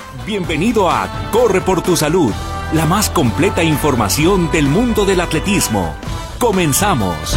Bienvenido a Corre por tu Salud, la más completa información del mundo del atletismo. ¡Comenzamos!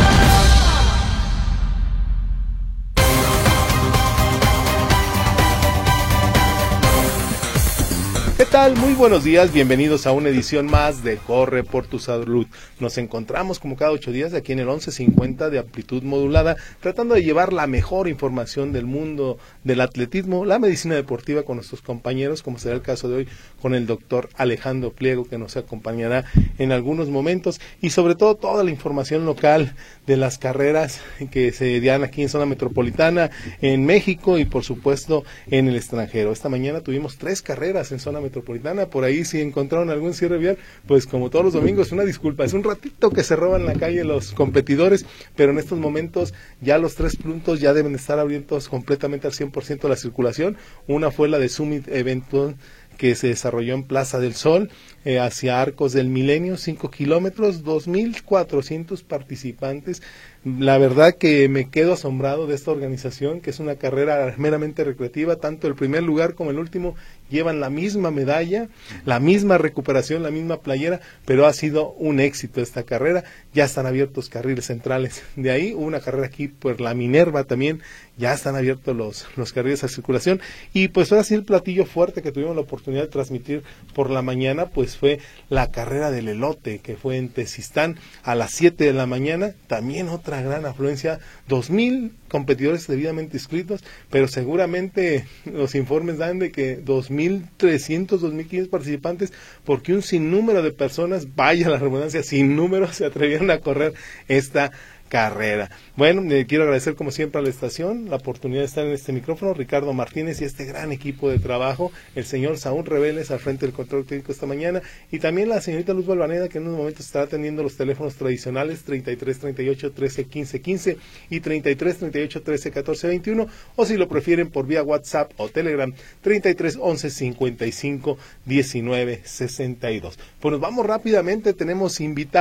¿Qué tal? Muy buenos días, bienvenidos a una edición más de Corre por tu Salud. Nos encontramos como cada 8 días aquí en el 1150 de amplitud modulada, tratando de llevar la mejor información del mundo del atletismo, la medicina deportiva con nuestros compañeros, como será el caso de hoy con el doctor Alejandro Pliego, que nos acompañará en algunos momentos, y sobre todo toda la información local de las carreras que se dan aquí en zona metropolitana, en México y por supuesto en el extranjero. Esta mañana tuvimos 3 carreras en zona metropolitana. Por ahí si encontraron algún cierre vial, pues como todos los domingos, una disculpa, es un ratito que se roban la calle los competidores, pero en estos momentos ya los 3 puntos ya deben estar abiertos completamente al 100% la circulación. Una fue la de Summit Evento, que se desarrolló en Plaza del Sol, hacia Arcos del Milenio, 5 kilómetros, 2,400 participantes. La verdad que me quedo asombrado de esta organización, que es una carrera meramente recreativa. Tanto el primer lugar como el último llevan la misma medalla, la misma recuperación, la misma playera, pero ha sido un éxito esta carrera. Ya están abiertos carriles centrales. De ahí hubo una carrera aquí por la Minerva también, ya están abiertos los carriles a circulación. Y pues ahora sí, el platillo fuerte que tuvimos la oportunidad de transmitir por la mañana, pues fue la carrera del elote, que fue en Tezistán a las 7 de la mañana. También otra gran afluencia, 2,000 competidores debidamente inscritos, pero seguramente los informes dan de que 2,300, 2,500 participantes, porque un sinnúmero de personas, vaya la redundancia, sin número, se atrevieron a correr esta carrera. Bueno, quiero agradecer como siempre a la estación la oportunidad de estar en este micrófono, Ricardo Martínez y este gran equipo de trabajo, el señor Saúl Reveles al frente del control técnico esta mañana, y también la señorita Luz Balvaneda, que en unos momentos estará atendiendo los teléfonos tradicionales 33 38 13 15 15 y 33 38 13 14 21, o si lo prefieren por vía WhatsApp o Telegram 33 11 55 19 62. Pues nos vamos rápidamente, tenemos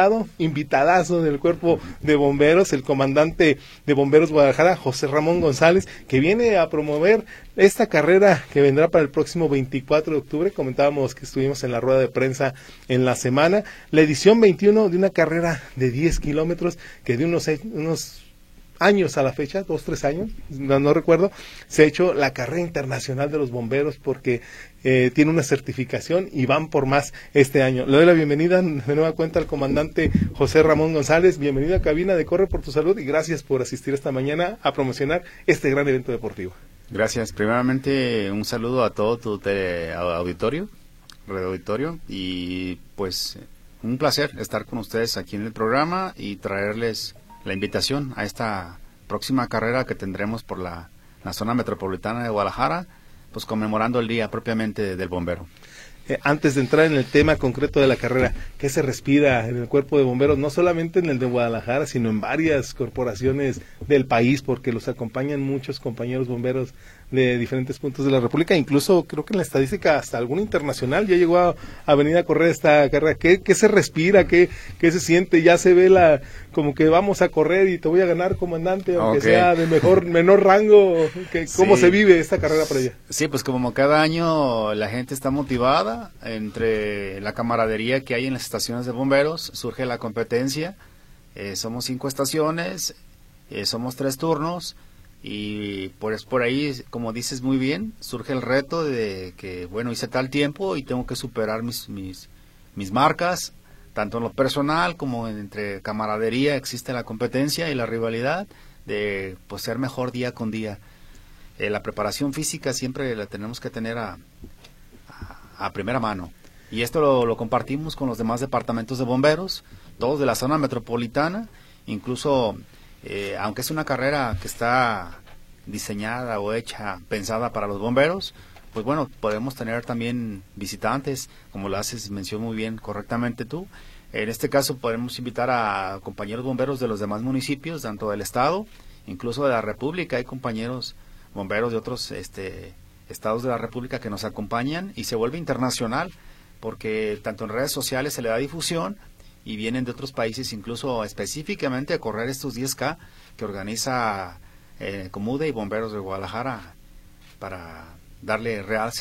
invitadazo del cuerpo de bomberos, el comandante de Bomberos Guadalajara, José Ramón González, que viene a promover esta carrera que vendrá para el próximo 24 de octubre. Comentábamos que estuvimos en la rueda de prensa en la semana, la edición 21 de una carrera de 10 kilómetros que de unos años a la fecha, 2, 3 años, no recuerdo, se ha hecho la carrera internacional de los bomberos porque tiene una certificación y van por más este año. Le doy la bienvenida de nueva cuenta al comandante José Ramón González. Bienvenido a cabina de Corre por tu Salud y gracias por asistir esta mañana a promocionar este gran evento deportivo. Gracias. Primeramente, un saludo a todo tu auditorio, y pues un placer estar con ustedes aquí en el programa y traerles la invitación a esta próxima carrera que tendremos por la zona metropolitana de Guadalajara, pues conmemorando el día propiamente del bombero. Antes de entrar en el tema concreto de la carrera, ¿qué se respira en el cuerpo de bomberos? No solamente en el de Guadalajara, sino en varias corporaciones del país, porque los acompañan muchos compañeros bomberos de diferentes puntos de la República, incluso creo que en la estadística hasta algún internacional ya llegó a venir a correr esta carrera. ¿Qué se respira? ¿Qué se siente? Ya se ve como que vamos a correr y te voy a ganar, comandante, aunque sea de menor rango. ¿Cómo se vive esta carrera para allá? Sí, pues como cada año la gente está motivada, entre la camaradería que hay en las estaciones de bomberos, surge la competencia. Somos 5 estaciones, somos 3 turnos, y por ahí, como dices muy bien, surge el reto de que, bueno, hice tal tiempo y tengo que superar mis marcas, tanto en lo personal como entre camaradería. Existe la competencia y la rivalidad de pues ser mejor día con día. La preparación física siempre la tenemos que tener a primera mano, y esto lo compartimos con los demás departamentos de bomberos, todos de la zona metropolitana. Incluso aunque es una carrera que está diseñada o pensada para los bomberos, pues bueno, podemos tener también visitantes, como lo haces mención muy bien correctamente tú. En este caso podemos invitar a compañeros bomberos de los demás municipios, tanto del estado, incluso de la República. Hay compañeros bomberos de otros estados de la República que nos acompañan, y se vuelve internacional porque tanto en redes sociales se le da difusión y vienen de otros países, incluso específicamente a correr estos 10K que organiza Comude y Bomberos de Guadalajara, para darle realce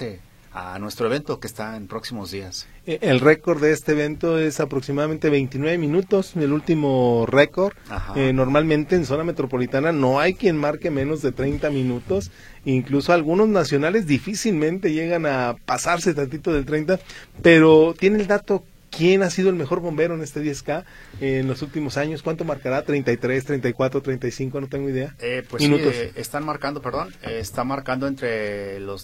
a nuestro evento que está en próximos días. El récord de este evento es aproximadamente 29 minutos, el último récord. Normalmente en zona metropolitana no hay quien marque menos de 30 minutos, incluso algunos nacionales difícilmente llegan a pasarse tantito del 30, pero tiene el dato. ¿Quién ha sido el mejor bombero en este 10K en los últimos años? ¿Cuánto marcará? ¿33, 34, 35? No tengo idea. Pues minutos. Sí, está marcando entre los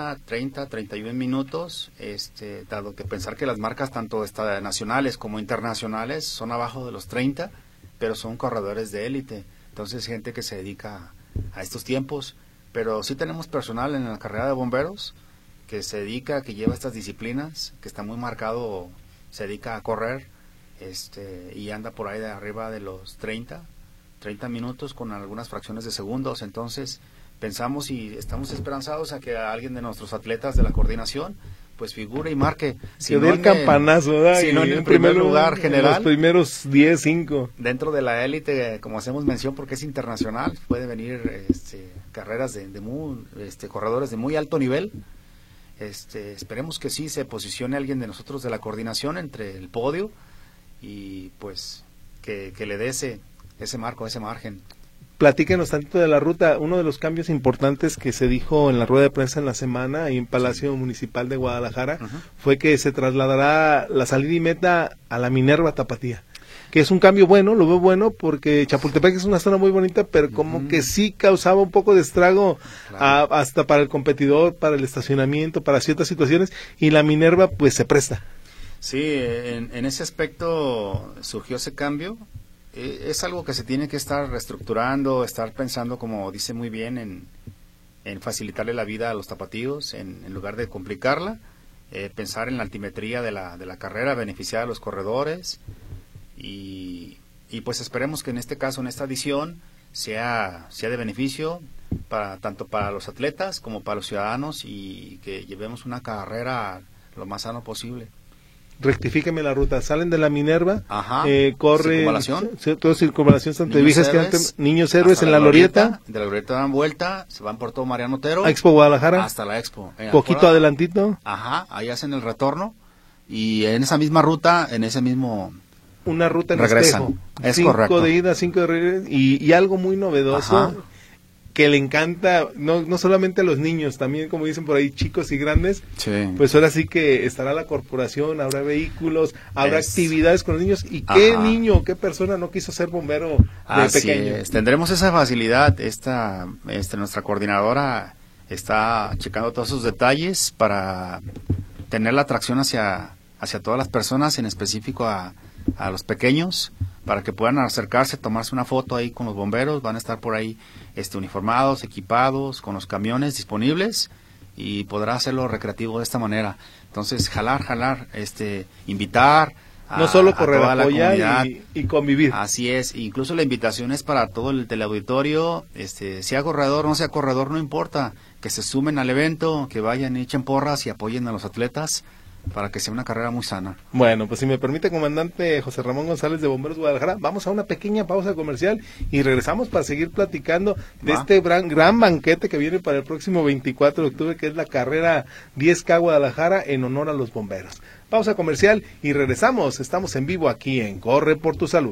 31 minutos, dado que pensar que las marcas tanto nacionales como internacionales son abajo de los 30, pero son corredores de élite, entonces gente que se dedica a estos tiempos, pero sí tenemos personal en la carrera de bomberos que se dedica, que lleva estas disciplinas, que está muy marcado, se dedica a correr, y anda por ahí de arriba de los 30 minutos con algunas fracciones de segundos. Entonces pensamos y estamos esperanzados a que alguien de nuestros atletas de la coordinación pues figure y marque, si no el campanazo, ¿verdad? Si no en el primer lugar general, los primeros 10, 5 dentro de la élite, como hacemos mención porque es internacional, puede venir carreras de corredores de muy alto nivel. Esperemos que sí se posicione alguien de nosotros de la coordinación entre el podio y pues que le dé ese marco, ese margen. Platíquenos tantito de la ruta. Uno de los cambios importantes que se dijo en la rueda de prensa en la semana ahí en Palacio Municipal de Guadalajara fue que se trasladará la salida y meta a la Minerva Tapatía, que es un cambio bueno, lo veo bueno, porque Chapultepec es una zona muy bonita, pero como que sí causaba un poco de estrago, hasta para el competidor, para el estacionamiento, para ciertas situaciones, y la Minerva pues se presta. Sí, en ese aspecto surgió ese cambio. Es algo que se tiene que estar reestructurando, estar pensando, como dice muy bien, en facilitarle la vida a los tapatíos, en lugar de complicarla, pensar en la altimetría de la carrera, beneficiar a los corredores. Y pues esperemos que en este caso, en esta edición, sea de beneficio tanto para los atletas como para los ciudadanos, y que llevemos una carrera lo más sano posible. Rectifíqueme la ruta, salen de la Minerva, corre circunvalación, toda circunvalación Santa Vijas, Niños Héroes en la Glorieta, de la Glorieta dan vuelta, se van por todo Mariano Otero, a Expo Guadalajara, hasta la Expo, poquito afuera, adelantito, ahí hacen el retorno, y en esa misma ruta, en ese mismo una ruta en regresan. Espejo, 5 de ida, 5 de regreso, y algo muy novedoso que le encanta, no solamente a los niños, también, como dicen por ahí, chicos y grandes. Pues ahora sí que estará la corporación, habrá vehículos, habrá actividades con los niños. ¿Y qué niño, qué persona no quiso ser bombero de pequeño? Tendremos esa facilidad. Nuestra coordinadora está checando todos esos detalles para tener la atracción hacia todas las personas, en específico a los pequeños, para que puedan acercarse, tomarse una foto ahí con los bomberos. Van a estar por ahí uniformados, equipados, con los camiones disponibles, y podrá hacerlo recreativo de esta manera. Entonces, jalar, invitar no solo correr, apoyar y convivir. Así es, incluso la invitación es para todo el teleauditorio, sea corredor o no sea corredor, no importa, que se sumen al evento, que vayan, echen porras y apoyen a los atletas, para que sea una carrera muy sana. Bueno, pues si me permite, comandante José Ramón González de Bomberos Guadalajara, vamos a una pequeña pausa comercial y regresamos para seguir platicando de este gran banquete que viene para el próximo 24 de octubre, que es la carrera 10K Guadalajara en honor a los bomberos. Pausa comercial y regresamos. Estamos en vivo aquí en Corre por tu Salud.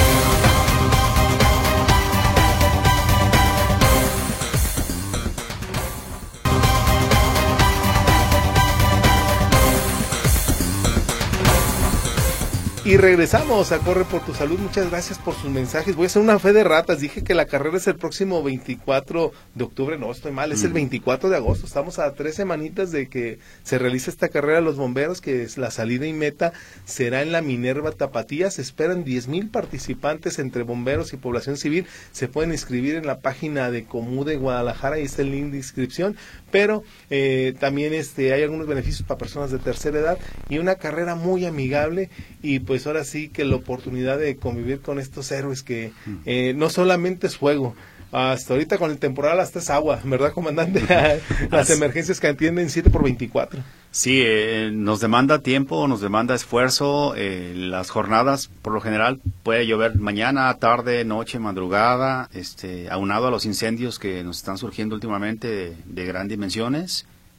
Y regresamos a Corre por tu Salud. Muchas gracias por sus mensajes. Voy a hacer una fe de ratas. Dije que la carrera es el próximo 24 de octubre. No, estoy mal. Es el 24 de agosto. Estamos a 3 semanitas de que se realice esta carrera de los bomberos, que es la salida y meta será en la Minerva Tapatía. Se esperan 10,000 participantes entre bomberos y población civil. Se pueden inscribir en la página de Comude Guadalajara. Ahí está el link de inscripción. Pero también hay algunos beneficios para personas de tercera edad y una carrera muy amigable. Y pues ahora sí que la oportunidad de convivir con estos héroes que no solamente es fuego, hasta ahorita con el temporal hasta es agua, ¿verdad, comandante? Las emergencias que atienden 7x24. Sí, nos demanda tiempo, nos demanda esfuerzo. Las jornadas, por lo general, puede llover mañana, tarde, noche, madrugada, aunado a los incendios que nos están surgiendo últimamente de gran dimensiones.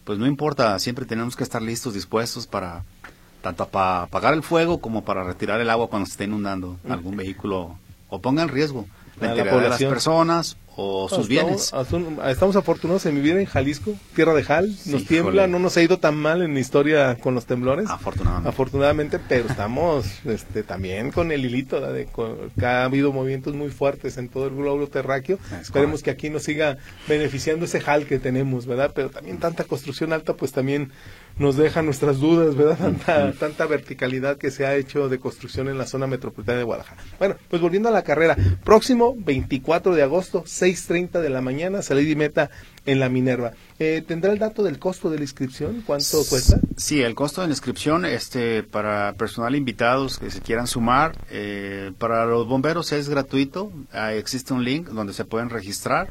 pues no importa, siempre tenemos que estar listos, dispuestos para tanto para apagar el fuego como para retirar el agua cuando se esté inundando algún vehículo o ponga en riesgo la integridad de las personas o sus bienes. Estamos afortunados en vivir en Jalisco, tierra de Jal, nos tiembla, no nos ha ido tan mal en la historia con los temblores. Afortunadamente, pero estamos también con el hilito, que ha habido movimientos muy fuertes en todo el globo terráqueo. Esperemos que aquí nos siga beneficiando ese Jal que tenemos, ¿verdad? Pero también tanta construcción alta, pues también nos deja nuestras dudas, ¿verdad? Tanta verticalidad que se ha hecho de construcción en la zona metropolitana de Guadalajara. Bueno, pues volviendo a la carrera, próximo 24 de agosto, 6:30 de la mañana, salida y meta en la Minerva. ¿Tendrá el dato del costo de la inscripción? ¿Cuánto cuesta? Sí, el costo de la inscripción para personal invitados que se quieran sumar, para los bomberos es gratuito, existe un link donde se pueden registrar.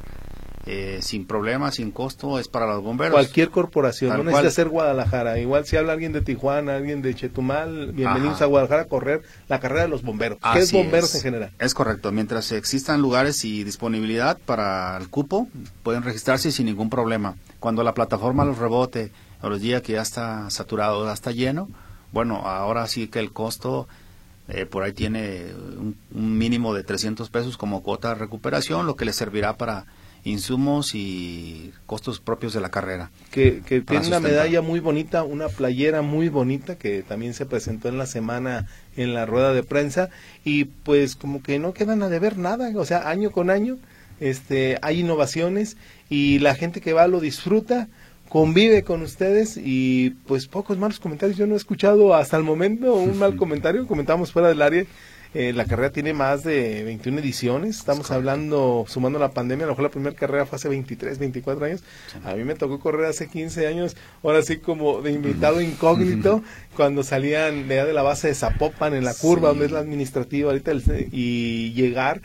Sin problema, sin costo, es para los bomberos. Cualquier corporación, no necesita ser Guadalajara. Igual si habla alguien de Tijuana, alguien de Chetumal, bienvenidos a Guadalajara a correr la carrera de los bomberos. ¿Qué es bomberos en general? Es correcto, mientras existan lugares y disponibilidad para el cupo, pueden registrarse sin ningún problema. Cuando la plataforma los rebote o los días que ya está saturado, ya está lleno, bueno, ahora sí que el costo por ahí tiene un mínimo de 300 pesos como cuota de recuperación, lo que les servirá para insumos y costos propios de la carrera. Que tiene una medalla muy bonita, una playera muy bonita que también se presentó en la semana en la rueda de prensa y pues como que no quedan a deber nada, o sea, año con año hay innovaciones y la gente que va lo disfruta, convive con ustedes y pues pocos malos comentarios. Yo no he escuchado hasta el momento un mal comentario, comentamos fuera del área. La carrera tiene más de 21 ediciones, estamos hablando, sumando la pandemia, a lo mejor la primera carrera fue hace 23, 24 años, a mí me tocó correr hace 15 años, ahora sí como de invitado incógnito, cuando salían de la base de Zapopan en la curva, donde es la administrativa ahorita, y llegar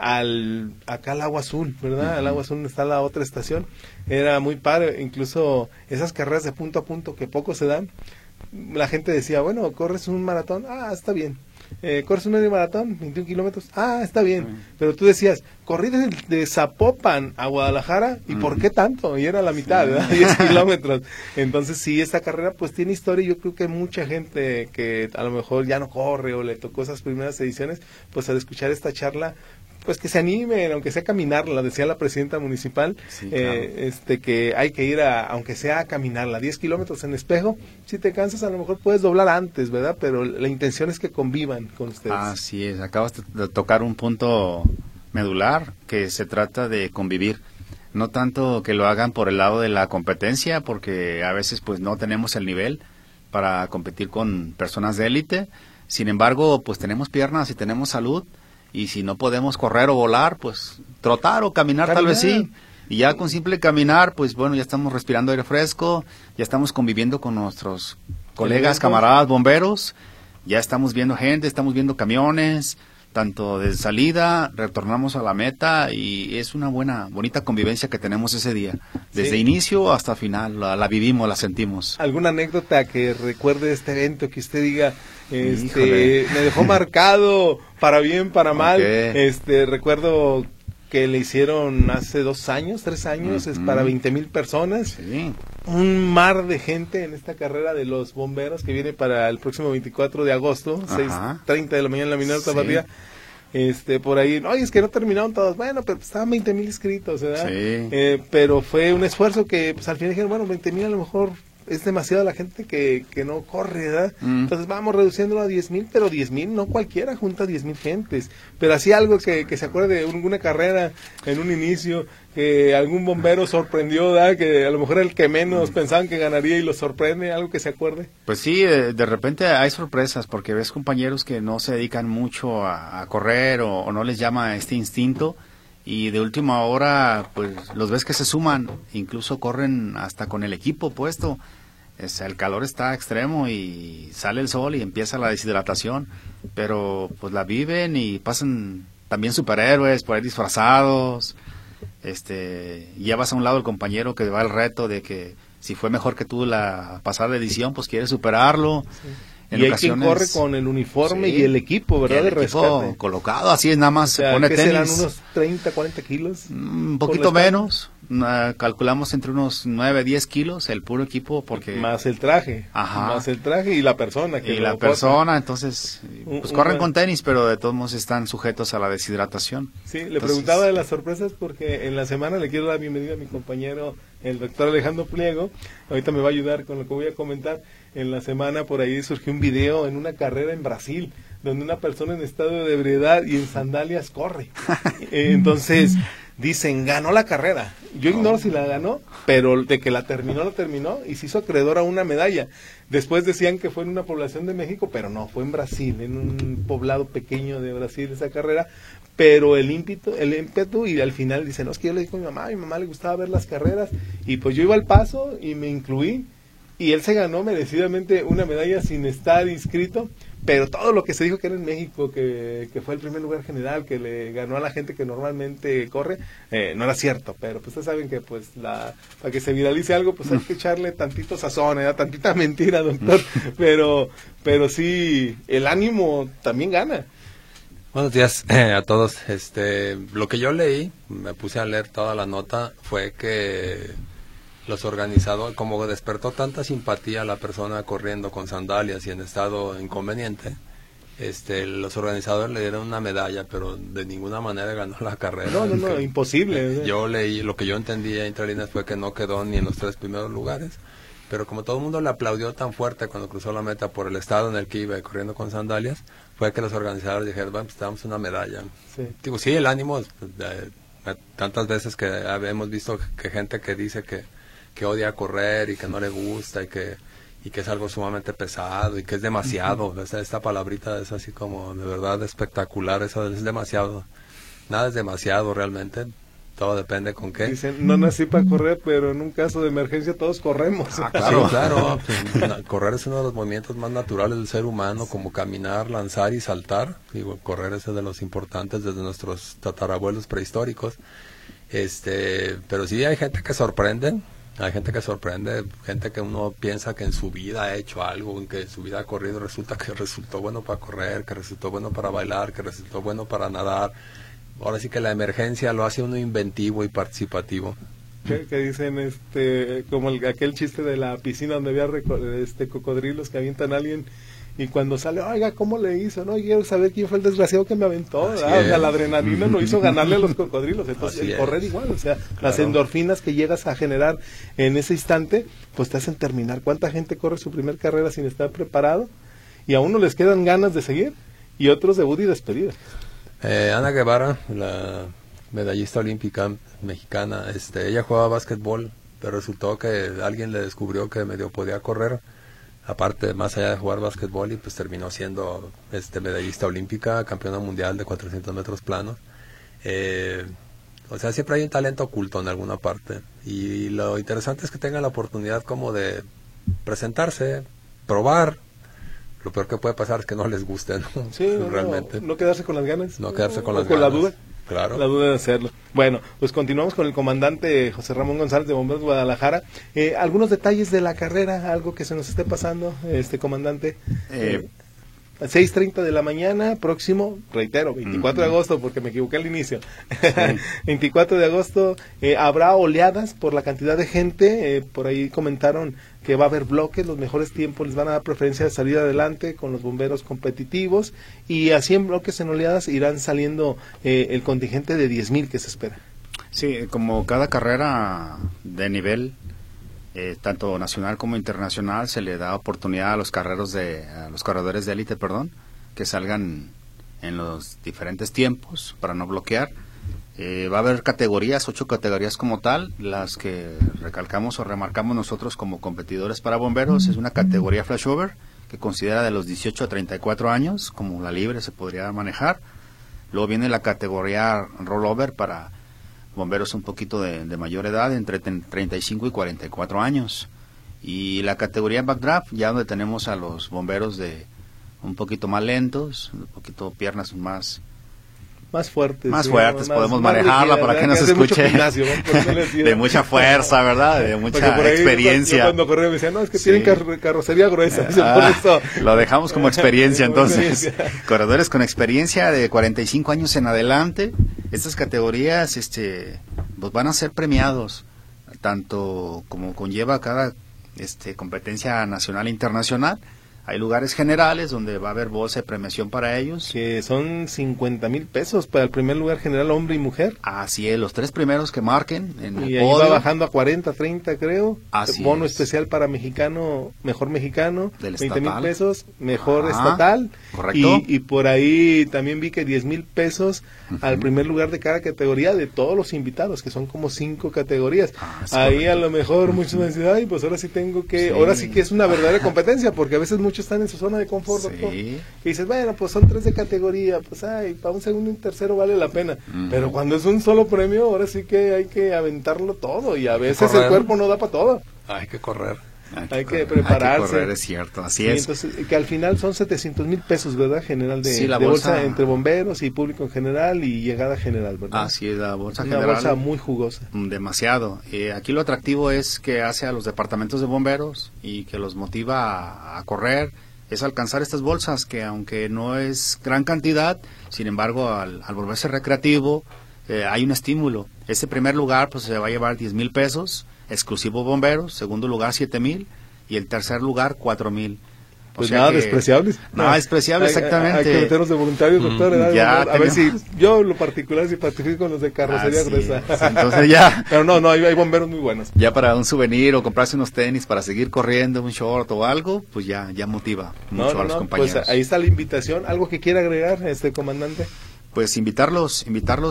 acá al Agua Azul, ¿verdad? Al Agua Azul donde está la otra estación, era muy padre, incluso esas carreras de punto a punto que poco se dan, la gente decía, bueno, corres un maratón, está bien. Corres un medio maratón, 21 kilómetros, está bien, pero tú decías, corrí de Zapopan a Guadalajara, ¿y por qué tanto? Y era la mitad, ¿verdad? 10 kilómetros, entonces sí, esta carrera pues tiene historia, y yo creo que mucha gente que a lo mejor ya no corre, o le tocó esas primeras ediciones, pues al escuchar esta charla, pues que se animen, aunque sea a caminarla, decía la presidenta municipal, claro. Que hay que ir aunque sea a caminarla, 10 kilómetros en espejo, si te cansas a lo mejor puedes doblar antes, ¿verdad? Pero la intención es que convivan con ustedes. Así es, acabas de tocar un punto medular, que se trata de convivir, no tanto que lo hagan por el lado de la competencia, porque a veces pues no tenemos el nivel para competir con personas de élite, sin embargo pues tenemos piernas y tenemos salud, y si no podemos correr o volar, pues trotar o caminar tal vez sí. Y ya con simple caminar, pues bueno, ya estamos respirando aire fresco, ya estamos conviviendo con nuestros colegas, camaradas, bomberos, ya estamos viendo gente, estamos viendo camiones, tanto de salida, retornamos a la meta y es una bonita convivencia que tenemos ese día. Desde inicio hasta final, la vivimos, la sentimos. ¿Alguna anécdota que recuerde de este evento que usted diga, me dejó marcado para bien, para mal? Recuerdo que le hicieron hace 2 años, 3 años, es para 20,000 personas. Sí. Un mar de gente en esta carrera de los bomberos que viene para el próximo 24 de agosto, 6:30 de la mañana en la Minerva Tapatía. Por ahí, oye, es que no terminaron todos, bueno, pero estaban 20,000 inscritos, ¿verdad? Sí. Pero fue un esfuerzo que, pues al final dijeron, bueno, 20,000 a lo mejor es demasiado la gente que no corre, ¿verdad? Entonces vamos reduciéndolo a 10,000, pero 10,000 no cualquiera junta 10,000 gentes, pero así algo que se acuerde de alguna carrera en un inicio, que algún bombero sorprendió, ¿verdad? Que a lo mejor el que menos pensaban que ganaría y lo sorprende, algo que se acuerde. Pues sí, de repente hay sorpresas, porque ves compañeros que no se dedican mucho a correr o no les llama este instinto, y de última hora pues los ves que se suman, incluso corren hasta con el equipo puesto. El calor está extremo y sale el sol y empieza la deshidratación, pero pues la viven y pasan también superhéroes por ahí disfrazados. Llevas a un lado el compañero que va el reto de que si fue mejor que tú la pasada edición, pues quiere superarlo. Y hay quien corre con el uniforme y el equipo, ¿verdad? El equipo colocado, así es, nada más se pone tenis. ¿Serán unos 30, 40 kilos? Un poquito menos, calculamos entre unos 9, 10 kilos el puro equipo, porque... Más el traje. Ajá. Más el traje y la persona. Entonces, pues corren con tenis, pero de todos modos están sujetos a la deshidratación. Sí, le preguntaba de las sorpresas porque en la semana le quiero dar la bienvenida a mi compañero, el doctor Alejandro Pliego. Ahorita me va a ayudar con lo que voy a comentar. En la semana por ahí surgió un video en una carrera en Brasil, donde una persona en estado de ebriedad y en sandalias corre. Entonces, dicen, ganó la carrera. Yo ignoro si la ganó, pero de que la terminó y se hizo acreedor a una medalla. Después decían que fue en una población de México, pero no, fue en Brasil, en un poblado pequeño de Brasil esa carrera. Pero el ímpetu, y al final dicen, no, es que yo le dije a mi mamá le gustaba ver las carreras, y pues yo iba al paso y me incluí, y él se ganó merecidamente una medalla sin estar inscrito, pero todo lo que se dijo que era en México, que fue el primer lugar general, que le ganó a la gente que normalmente corre, no era cierto, pero pues ustedes saben que pues para que se viralice algo, pues hay que echarle tantito sazón, tantita mentira, doctor, pero sí, el ánimo también gana. Buenos días a todos. Lo que yo leí, me puse a leer toda la nota, fue que los organizadores, como despertó tanta simpatía a la persona corriendo con sandalias y en estado inconveniente, los organizadores le dieron una medalla, pero de ninguna manera ganó la carrera. No, imposible. Yo leí, lo que yo entendí entre líneas fue que no quedó ni en los 3 primeros lugares, pero como todo el mundo le aplaudió tan fuerte cuando cruzó la meta por el estado en el que iba corriendo con sandalias, fue que los organizadores dijeron, bueno, pues te damos una medalla. Sí. Digo, sí, el ánimo, tantas veces que hemos visto que gente que dice que odia correr y que no le gusta y que es algo sumamente pesado y que es demasiado. Esta palabrita es así como de verdad espectacular, eso es demasiado. Nada es demasiado realmente, todo depende con qué. Dicen, no nací para correr, pero en un caso de emergencia todos corremos. Claro, sí, claro. Correr es uno de los movimientos más naturales del ser humano, como caminar, lanzar y saltar. Digo, correr es de los importantes desde nuestros tatarabuelos prehistóricos. Pero sí hay gente que sorprende. Hay gente que sorprende, gente que uno piensa que en su vida ha hecho algo, que en su vida ha corrido, resulta que resultó bueno para correr, que resultó bueno para bailar, que resultó bueno para nadar. Ahora sí que la emergencia lo hace uno inventivo y participativo. Que dicen, como aquel chiste de la piscina donde había cocodrilos que avientan a alguien y cuando sale, oiga, ¿cómo le hizo? No, quiero saber quién fue el desgraciado que me aventó. O sea, la adrenalina lo hizo ganarle a los cocodrilos. Entonces, el correr igual, o sea, claro. Las endorfinas que llegas a generar en ese instante, pues te hacen terminar. ¿Cuánta gente corre su primer carrera sin estar preparado? Y a uno les quedan ganas de seguir y otros debut y despedida. Ana Guevara, la medallista olímpica mexicana, ella jugaba básquetbol, pero resultó que alguien le descubrió que medio podía correr, aparte, más allá de jugar básquetbol, y pues terminó siendo medallista olímpica, campeona mundial de 400 metros planos. O sea, siempre hay un talento oculto en alguna parte, y lo interesante es que tengan la oportunidad como de presentarse, probar. Lo peor que puede pasar es que no les guste, ¿no? Sí, realmente. No quedarse con las ganas. No quedarse con las ganas. Con la duda. Claro. La duda de hacerlo. Bueno, pues continuamos con el comandante José Ramón González de Bomberos Guadalajara. Algunos detalles de la carrera, algo que se nos esté pasando, comandante. 6:30 de la mañana, próximo, reitero, 24 de agosto, porque me equivoqué al inicio. 24 de agosto, habrá oleadas por la cantidad de gente, por ahí comentaron que va a haber bloques, los mejores tiempos les van a dar preferencia de salir adelante con los bomberos competitivos, y así en bloques, en oleadas, irán saliendo el contingente de 10,000 que se espera. Sí, como cada carrera de nivel, tanto nacional como internacional, se le da oportunidad a los corredores de élite, que salgan en los diferentes tiempos para no bloquear. Va a haber categorías, 8 categorías como tal, las que recalcamos o remarcamos nosotros como competidores para bomberos. Es una categoría flashover que considera de los 18 a 34 años, como la libre se podría manejar. Luego viene la categoría rollover para bomberos un poquito de mayor edad, entre 35 y 44 años. Y la categoría backdraft, ya donde tenemos a los bomberos de un poquito más lentos, un poquito piernas más más fuertes. Más ¿sí? fuertes, más, podemos más manejarla ligeras, para que ¿verdad? nos hace mucho escuche. gimnasio, ¿no? Por eso les digo. De mucha fuerza, ¿verdad? De Porque mucha por ahí, experiencia. Yo cuando corría me decían, no, es que tienen carrocería gruesa. Por eso. Lo dejamos como experiencia, Como entonces. experiencia. Corredores con experiencia de 45 años en adelante, estas categorías pues van a ser premiados, tanto como conlleva cada competencia nacional e internacional. Hay lugares generales donde va a haber bolsa de premiación para ellos. Que son 50,000 pesos para el primer lugar general, hombre y mujer. Así es, los 3 primeros que marquen en el Y ahí podio. va bajando a 40, 30 creo. Así Bono es. especial para mexicano, mejor mexicano, Del 20,000 estatal. pesos, mejor Ah, estatal. correcto. Y por ahí también vi que 10,000 pesos al primer lugar de cada categoría de todos los invitados, que son como 5 categorías. Es Ahí correcto. a lo mejor muchos van a decir, ay, pues ahora sí tengo que, Sí. ahora sí que es una verdadera competencia, porque a veces muchos están en su zona de confort, doctor. Sí. Y dices, bueno, pues son 3 de categoría, pues ay, para un segundo y un tercero vale la pena. Pero cuando es un solo premio, ahora sí que hay que aventarlo todo y a veces el correr. cuerpo no da para todo. Hay que correr. Hay que prepararse. Hay que correr, es cierto, así Sí, es. entonces, que al final son 700,000 pesos, ¿verdad? General de, Sí, la de bolsa bolsa entre bomberos y público en general y llegada general, ¿verdad? Así es, la bolsa Una general. bolsa muy jugosa. Demasiado. Aquí lo atractivo es que hace a los departamentos de bomberos y que los motiva a correr, es alcanzar estas bolsas que aunque no es gran cantidad, sin embargo al volverse recreativo hay un estímulo. Ese primer lugar pues se va a llevar 10,000 pesos, exclusivo bomberos, segundo lugar 7,000 y el tercer lugar 4,000. Pues nada despreciables. Nada despreciable, exactamente. Hay que meternos de voluntarios, doctor. ¿verdad? Ya a ver si tenemos- yo lo particular si participo con los de carrocería Así gruesa. es. Entonces ya. Pero no, hay bomberos muy buenos. Ya para un souvenir o comprarse unos tenis para seguir corriendo, un short o algo, pues ya motiva mucho a los compañeros. Pues ahí está la invitación. ¿Algo que quiera agregar, comandante? Pues invitarlos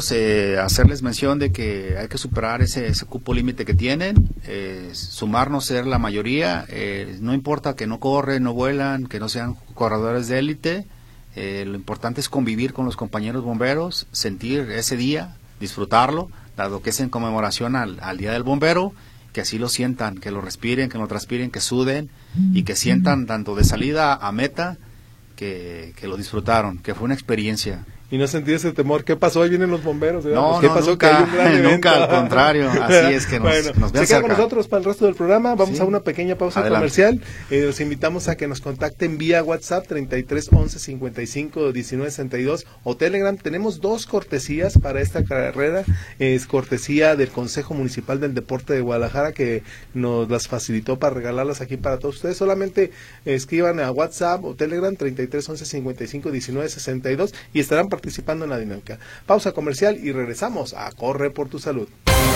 a hacerles mención de que hay que superar ese cupo límite que tienen, sumarnos, ser la mayoría, no importa que no corren, no vuelan, que no sean corredores de élite, lo importante es convivir con los compañeros bomberos, sentir ese día, disfrutarlo, dado que es en conmemoración al Día del Bombero, que así lo sientan, que lo respiren, que lo transpiren, que suden y que sientan tanto de salida a meta que lo disfrutaron, que fue una experiencia. Y no sentir ese temor. ¿Qué pasó? Ahí vienen los bomberos. ¿verdad? No, Pues, ¿qué no, pasó? nunca, Que hay un gran evento. nunca, al contrario, así es que nos ven se quedan con cerca. nosotros para el resto del programa. Vamos Sí. a una pequeña pausa Adelante. comercial. Los invitamos a que nos contacten vía WhatsApp 33 11 55 19 62 o Telegram. Tenemos 2 cortesías para esta carrera. Es cortesía del Consejo Municipal del Deporte de Guadalajara, que nos las facilitó para regalarlas aquí para todos ustedes. Solamente escriban a WhatsApp o Telegram 33 11 55 19 62 y estarán participando en la dinámica. Pausa comercial y regresamos a Corre por tu Salud.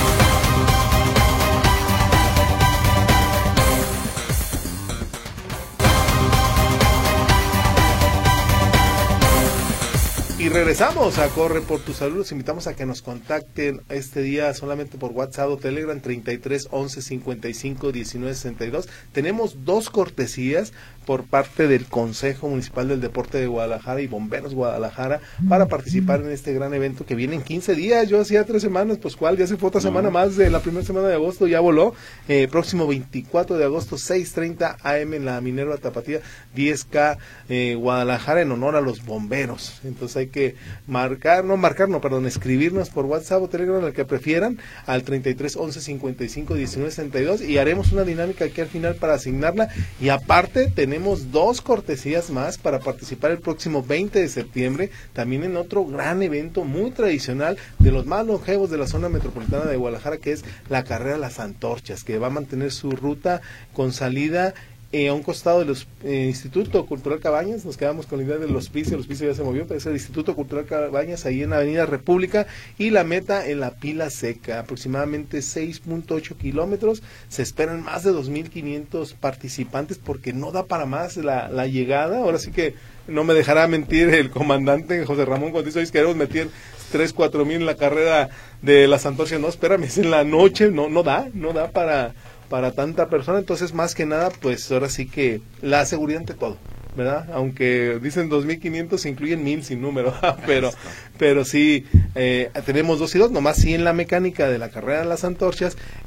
Y regresamos a Corre por tu Salud. Los invitamos a que nos contacten este día solamente por WhatsApp o Telegram 33 11 55 19 62. Tenemos 2 cortesías por parte del Consejo Municipal del Deporte de Guadalajara y Bomberos Guadalajara para participar en este gran evento que viene en 15 días. Yo hacía 3 semanas, pues cuál, ya se fue otra semana más de la primera semana de agosto, ya voló. Próximo 24 de agosto, 6:30 AM en la Minerva Tapatía, 10K Guadalajara, en honor a los bomberos. Entonces hay que escribirnos por WhatsApp o Telegram, al que prefieran, al 33 11 55 19 62 y haremos una dinámica aquí al final para asignarla. Y aparte tenemos 2 cortesías más para participar el próximo 20 de septiembre, también en otro gran evento muy tradicional, de los más longevos de la zona metropolitana de Guadalajara, que es la carrera Las Antorchas, que va a mantener su ruta con salida a un costado del Instituto Cultural Cabañas. Nos quedamos con la idea del hospicio. El hospicio ya se movió, pero es el Instituto Cultural Cabañas, ahí en la Avenida República, y la meta en la Pila Seca, aproximadamente 6.8 kilómetros. Se esperan más de 2,500 participantes porque no da para más la llegada. Ahora sí que no me dejará mentir el comandante José Ramón cuando dice, queremos meter 3-4 mil en la carrera de Las Antorchas. No, espérame, es en la noche, no da para tanta persona. Entonces, más que nada, pues ahora sí que la seguridad ante todo, ¿verdad? Aunque dicen 2,500, incluyen 1,000 sin número, pero sí, tenemos 2 y 2, nomás sí en la mecánica de la carrera de Las Antorchas,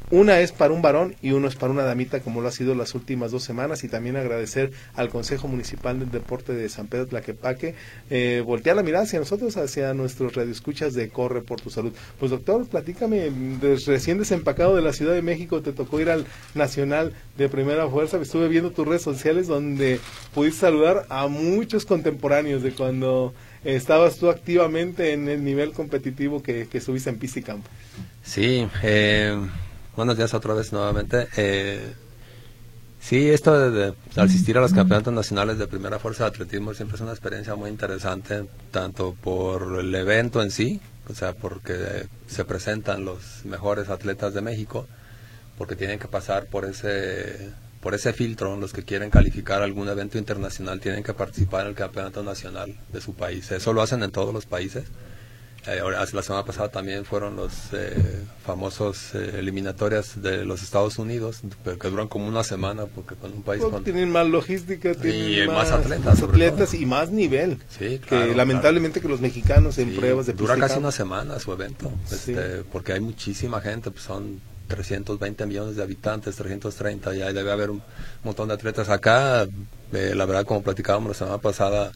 Una es para un varón y uno es para una damita, como lo ha sido las últimas 2 semanas, y también agradecer al Consejo Municipal del Deporte de San Pedro Tlaquepaque, voltear la mirada hacia nosotros, hacia nuestros radioescuchas de Corre por tu Salud. Pues doctor, platícame, recién desempacado de la Ciudad de México, te tocó ir al Nacional de Primera Fuerza, estuve viendo tus redes sociales donde pudiste saludar a muchos contemporáneos de cuando estabas tú activamente en el nivel competitivo que estuviste en pista y campo. Sí, buenos días otra vez nuevamente. Sí, esto de asistir a los campeonatos nacionales de primera fuerza de atletismo siempre es una experiencia muy interesante, tanto por el evento en sí, o sea, porque se presentan los mejores atletas de México, porque tienen que pasar por ese filtro. Los que quieren calificar algún evento internacional tienen que participar en el campeonato nacional de su país. Eso lo hacen en todos los países. La semana pasada también fueron los famosos eliminatorias de los Estados Unidos, que duran como una semana, porque con un país tienen más logística, tienen más atletas y más nivel. Sí, claro, que lamentablemente que los mexicanos en pruebas de dura pista casi una semana su evento, sí. Porque hay muchísima gente, pues son 320 millones de habitantes, 330, y ahí debe haber un montón de atletas. Acá, la verdad, como platicábamos la semana pasada,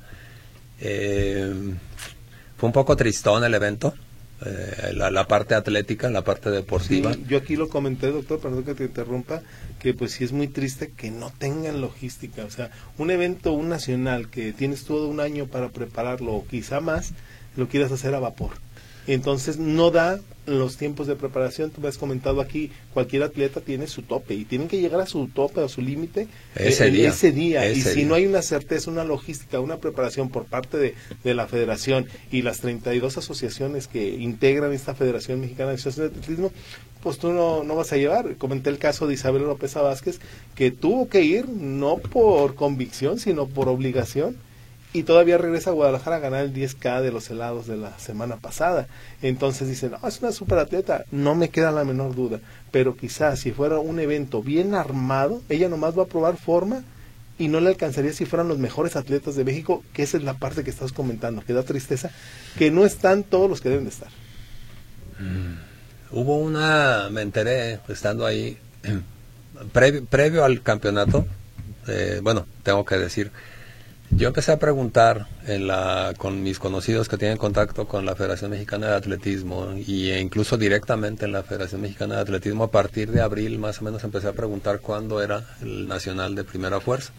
fue un poco tristón el evento, la parte atlética, la parte deportiva. Sí, yo aquí lo comenté, doctor, perdón que te interrumpa, que pues sí es muy triste que no tengan logística. O sea, un evento, un nacional, que tienes todo un año para prepararlo, o quizá más, lo quieras hacer a vapor. Entonces no da los tiempos de preparación. Tú me has comentado aquí, cualquier atleta tiene su tope y tienen que llegar a su tope, a su límite ese día. Y si no hay una certeza, una logística, una preparación por parte de la federación y las 32 asociaciones que integran esta Federación Mexicana de Asociaciones de Atletismo, pues tú no vas a llevar. Comenté el caso de Isabel López Vázquez, que tuvo que ir no por convicción, sino por obligación, y todavía regresa a Guadalajara a ganar el 10K de los helados de la semana pasada. Entonces dicen, no, es una superatleta, no me queda la menor duda, pero quizás si fuera un evento bien armado, ella nomás va a probar forma y no le alcanzaría si fueran los mejores atletas de México, que esa es la parte que estás comentando, que da tristeza, que no están todos los que deben de estar. Me enteré, estando ahí, previo al campeonato, tengo que decir, yo empecé a preguntar con mis conocidos que tienen contacto con la Federación Mexicana de Atletismo e incluso directamente en la Federación Mexicana de Atletismo. A partir de abril más o menos empecé a preguntar cuándo era el Nacional de Primera Fuerza,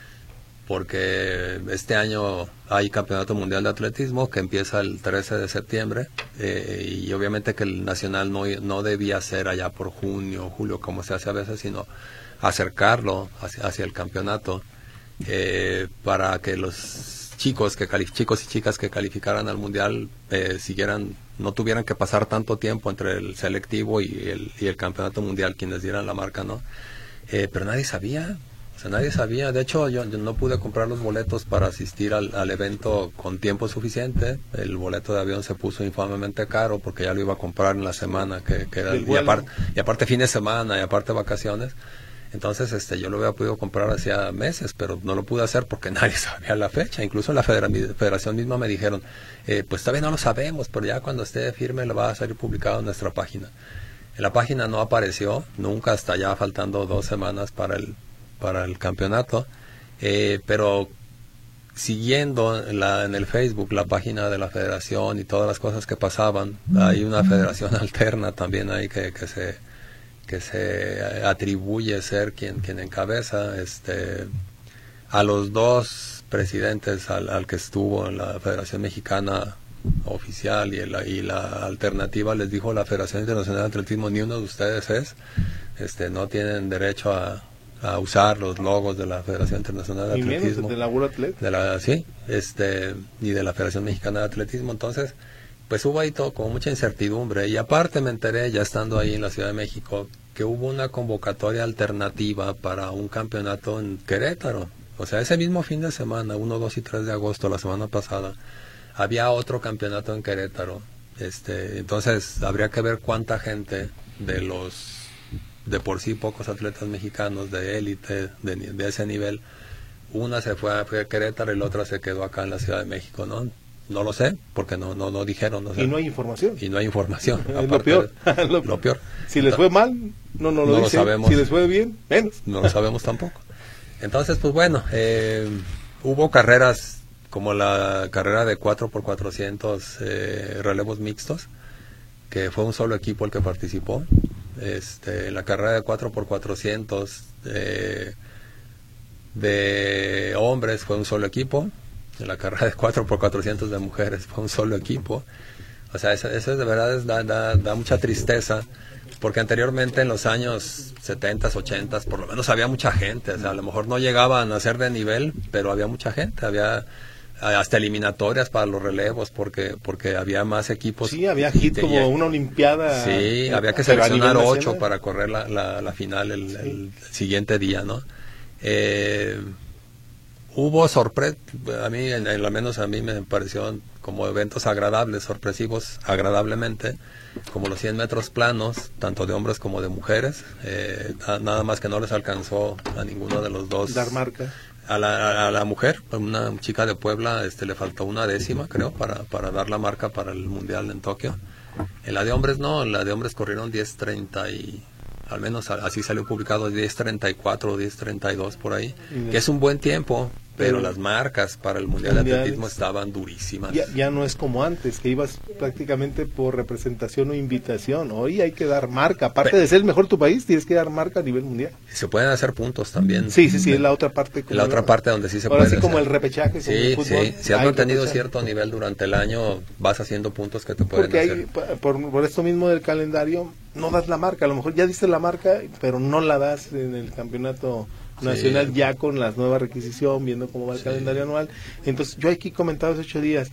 porque este año hay Campeonato Mundial de Atletismo que empieza el 13 de septiembre y obviamente que el Nacional no debía ser allá por junio o julio como se hace a veces, sino acercarlo hacia el campeonato. Para que los chicos y chicas que calificaran al mundial no tuvieran que pasar tanto tiempo entre el selectivo y el campeonato mundial, quienes dieran la marca, ¿no? Pero nadie sabía. De hecho, yo no pude comprar los boletos para asistir al evento con tiempo suficiente. El boleto de avión se puso infamemente caro porque ya lo iba a comprar en la semana que era y aparte fin de semana y aparte vacaciones. Entonces yo lo había podido comprar hacía meses, pero no lo pude hacer porque nadie sabía la fecha. Incluso en la federación misma me dijeron, pues todavía no lo sabemos, pero ya cuando esté firme lo va a salir publicado en nuestra página. En la página no apareció nunca, hasta ya faltando 2 semanas para el campeonato, pero siguiendo en el Facebook la página de la federación y todas las cosas que pasaban, hay una federación alterna también ahí que se atribuye ser quien encabeza, a los 2 presidentes, al que estuvo en la Federación Mexicana oficial y la alternativa, les dijo la Federación Internacional de Atletismo, ni uno de ustedes no tienen derecho a usar los logos de la Federación Internacional de Atletismo, de la World Athlete, y de la Federación Mexicana de Atletismo. Entonces pues hubo ahí todo como mucha incertidumbre, y aparte me enteré ya estando ahí en la Ciudad de México que hubo una convocatoria alternativa para un campeonato en Querétaro. O sea, ese mismo fin de semana, 1, 2 y 3 de agosto, la semana pasada, había otro campeonato en Querétaro. Entonces habría que ver cuánta gente de los de por sí pocos atletas mexicanos de élite, de ese nivel, una se fue a Querétaro y la otra se quedó acá en la Ciudad de México, ¿no? No lo sé, porque no dijeron. O sea, y no hay información. Y no hay información. Es lo peor. Lo peor. Si les fue mal, no lo dicen. Sabemos. Si les fue bien, menos. No lo sabemos tampoco. Entonces, pues bueno, hubo carreras como la carrera de 4x400 relevos mixtos, que fue un solo equipo el que participó. La carrera de 4x400 de hombres fue un solo equipo. En la carrera de 4x400 de mujeres fue un solo equipo. O sea, eso de verdad da mucha tristeza, porque anteriormente en los años 70s, 80s, por lo menos había mucha gente. O sea, a lo mejor no llegaban a ser de nivel, pero había mucha gente. Había hasta eliminatorias para los relevos, porque había más equipos. Sí, había hit como una olimpiada. Sí, había que seleccionar 8 para correr la final el siguiente día, ¿no? Hubo sorpresa, a mí, al menos a mí me pareció como eventos agradables, sorpresivos agradablemente, como los 100 metros planos, tanto de hombres como de mujeres. Nada más que no les alcanzó a ninguno de los dos dar marca. A la mujer, una chica de Puebla, le faltó una décima, creo, para dar la marca para el Mundial en Tokio. En la de hombres no, en la de hombres corrieron 10:30 y al menos así salió publicado, 10:34 o 10:32 por ahí, que es un buen tiempo, pero las marcas para el Mundial de Atletismo estaban durísimas. Ya no es como antes, que ibas prácticamente por representación o invitación. Hoy hay que dar marca. Aparte de ser el mejor de tu país, tienes que dar marca a nivel mundial. Se pueden hacer puntos también. Sí, es la otra parte. La otra parte donde sí se puede. Ahora sí, como el repechaje. Sí, el fútbol, si has mantenido cierto nivel durante el año, vas haciendo puntos que te pueden hacer. Porque por esto mismo del calendario, no das la marca. A lo mejor ya diste la marca, pero no la das en el campeonato nacional, ya con las nuevas requisición, viendo cómo va el calendario anual. Entonces, yo aquí comentaba hace 8 días,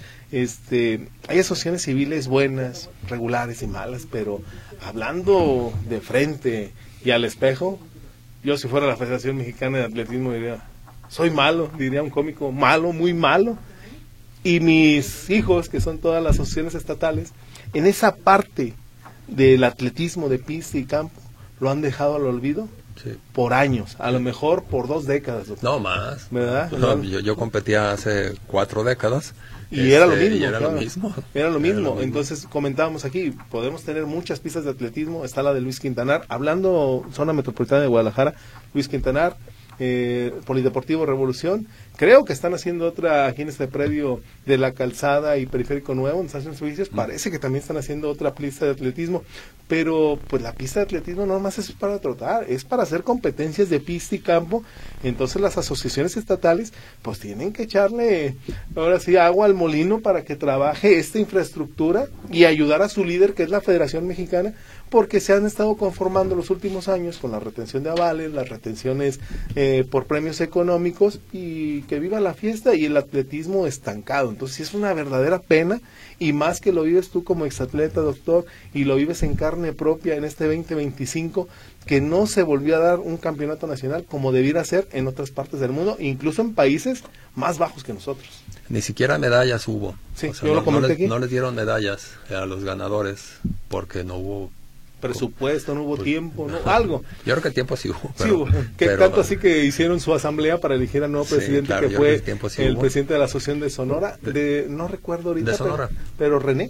hay asociaciones civiles buenas, regulares y malas, pero hablando de frente y al espejo, yo si fuera la Federación Mexicana de Atletismo diría, soy malo, diría un cómico, malo, muy malo. Y mis hijos, que son todas las asociaciones estatales, en esa parte del atletismo de pista y campo, lo han dejado al olvido. Sí. Por años, a lo mejor por 2 décadas. Doctor. No más. ¿Verdad? No, yo competía hace 4 décadas. Y era lo mismo. Era lo mismo. Entonces comentábamos aquí, podemos tener muchas pistas de atletismo. Está la de Luis Quintanar. Hablando zona metropolitana de Guadalajara, Luis Quintanar, Polideportivo Revolución. Creo que están haciendo otra aquí en este predio de la Calzada y Periférico Nuevo, en Estación Servicios. Parece que también están haciendo otra pista de atletismo. Pero pues la pista de atletismo no más es para trotar, es para hacer competencias de pista y campo. Entonces las asociaciones estatales pues tienen que echarle ahora sí agua al molino para que trabaje esta infraestructura y ayudar a su líder, que es la Federación Mexicana, porque se han estado conformando los últimos años con la retención de avales, las retenciones por premios económicos, y que viva la fiesta y el atletismo estancado. Entonces sí es una verdadera pena, y más que lo vives tú como exatleta, doctor, y lo vives en carne propia en este 2025, que no se volvió a dar un campeonato nacional como debiera ser en otras partes del mundo, incluso en países más bajos que nosotros. Ni siquiera medallas hubo. Sí, o sea, yo lo comenté aquí. No les dieron medallas a los ganadores porque no hubo presupuesto, no hubo tiempo, no algo. Yo creo que tiempo sí hubo. Sí hubo. Tanto así que hicieron su asamblea para elegir al nuevo presidente, claro, que fue el presidente de la Asociación de Sonora, no recuerdo ahorita, de Sonora. Pero René.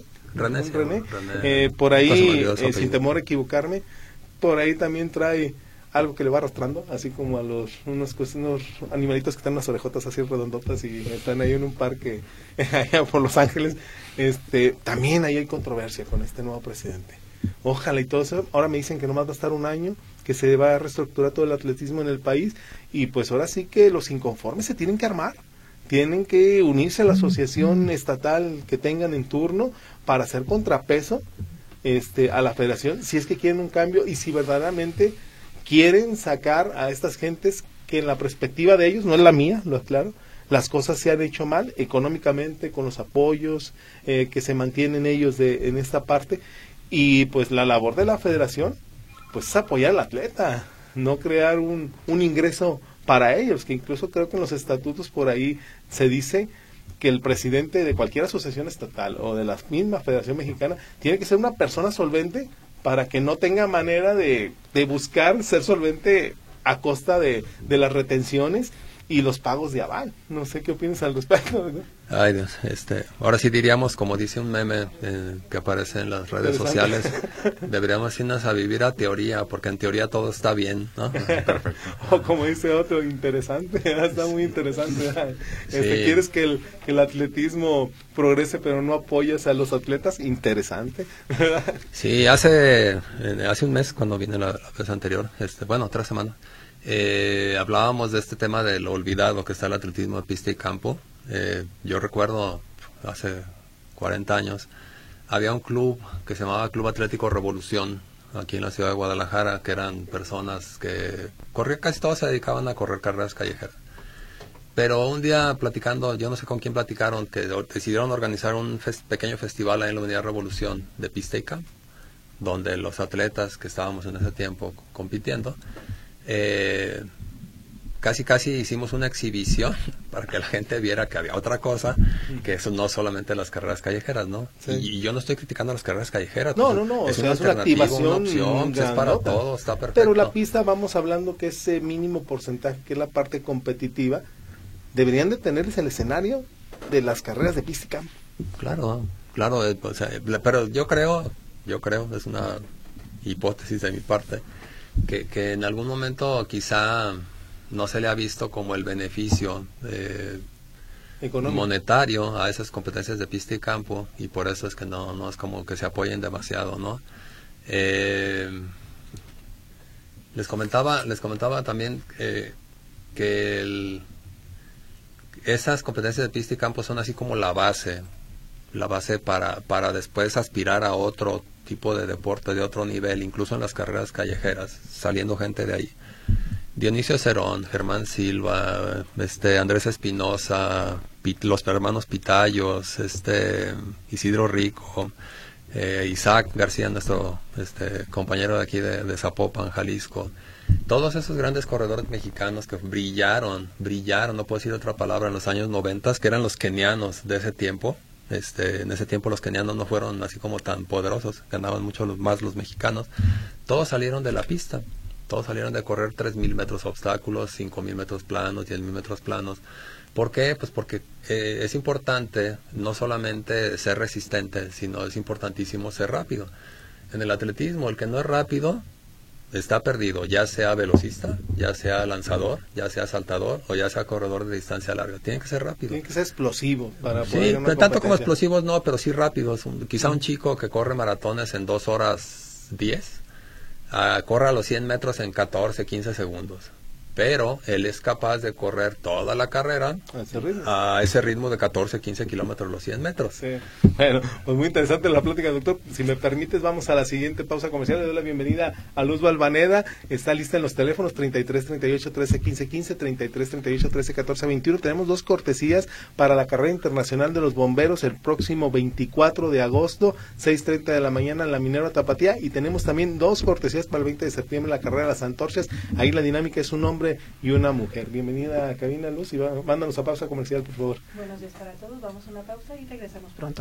Por ahí, sin temor a equivocarme, por ahí también trae algo que le va arrastrando, así como a unos animalitos que están en las orejotas así redondotas y están ahí en un parque allá por Los Ángeles. También ahí hay controversia con este nuevo presidente. Ojalá y todo eso. Ahora me dicen que nomás va a estar un año, que se va a reestructurar todo el atletismo en el país, y pues ahora sí que los inconformes se tienen que armar, tienen que unirse a la asociación estatal que tengan en turno para hacer contrapeso a la federación, si es que quieren un cambio y si verdaderamente quieren sacar a estas gentes que en la perspectiva de ellos, no es la mía, lo aclaro, las cosas se han hecho mal económicamente, con los apoyos que se mantienen ellos en esta parte. Y pues la labor de la federación pues es apoyar al atleta, no crear un ingreso para ellos, que incluso creo que en los estatutos por ahí se dice que el presidente de cualquier asociación estatal o de la misma Federación Mexicana tiene que ser una persona solvente para que no tenga manera de buscar ser solvente a costa de las retenciones y los pagos de aval. No sé qué opinas al respecto, ¿no? Ay Dios, ahora sí diríamos, como dice un meme que aparece en las redes sociales, deberíamos irnos a vivir a teoría, porque en teoría todo está bien, ¿no? Perfecto. O como dice otro, interesante, está muy interesante. Sí. ¿Quieres que el atletismo progrese pero no apoyas a los atletas? Interesante. Sí, hace un mes cuando vine la vez anterior, 3 semanas, hablábamos de este tema de lo olvidado que está el atletismo de pista y campo. Yo recuerdo hace 40 años había un club que se llamaba Club Atlético Revolución aquí en la ciudad de Guadalajara, que eran personas que casi todos se dedicaban a correr carreras callejeras. Pero un día platicando, yo no sé con quién platicaron, que decidieron organizar un pequeño festival ahí en la Avenida Revolución de pista y campo, donde los atletas que estábamos en ese tiempo compitiendo, casi hicimos una exhibición para que la gente viera que había otra cosa, que eso no solamente las carreras callejeras, ¿no? Sí. Y yo no estoy criticando las carreras callejeras. No, es una activación, una opción, que es para todos, está perfecto. Pero la pista, vamos hablando que ese mínimo porcentaje, que es la parte competitiva, deberían de tenerles el escenario de las carreras de pista y campo. Claro, pero yo creo, es una hipótesis de mi parte, que en algún momento quizá no se le ha visto como el beneficio monetario a esas competencias de pista y campo, y por eso es que no es como que se apoyen demasiado, ¿no? Les comentaba también que esas competencias de pista y campo son así como la base para después aspirar a otro tipo de deporte de otro nivel, incluso en las carreras callejeras, saliendo gente de ahí. Dionisio Cerón, Germán Silva, Andrés Espinosa, los hermanos Pitayos, Isidro Rico, Isaac García, nuestro compañero de aquí de Zapopan, Jalisco. Todos esos grandes corredores mexicanos que brillaron, no puedo decir otra palabra, en los años 90, que eran los kenianos de ese tiempo. En ese tiempo los kenianos no fueron así como tan poderosos, ganaban mucho más los mexicanos. Todos salieron de la pista. Todos salieron de correr 3,000 metros obstáculos, 5,000 metros planos, 10,000 metros planos. ¿Por qué? Pues porque es importante no solamente ser resistente, sino es importantísimo ser rápido. En el atletismo, el que no es rápido está perdido, ya sea velocista, ya sea lanzador, ya sea saltador o ya sea corredor de distancia larga. Tiene que ser rápido. Tiene que ser explosivo para poder ganar una tanto como explosivos no, pero sí rápidos. Quizá un chico que corre maratones en 2 horas 10, corre a los 100 metros en 14, 15 segundos. Pero él es capaz de correr toda la carrera a ese ritmo de 14, 15 kilómetros los 100 metros. Sí. Bueno, pues muy interesante la plática, doctor. Si me permites, vamos a la siguiente pausa comercial. Le doy la bienvenida a Luz Valvaneda. Está lista en los teléfonos 33 38 13 15 15, 33 38 13 14 21. Tenemos 2 cortesías para la carrera internacional de los bomberos el próximo 24 de agosto, 6:30 de la mañana en la Minerva Tapatía. Y tenemos también 2 cortesías para el 20 de septiembre la carrera de las antorchas. Ahí la dinámica es un hombre y una mujer. Bienvenida a Cabina Luz y mándanos a pausa comercial, por favor. Buenos días para todos, vamos a una pausa y regresamos pronto.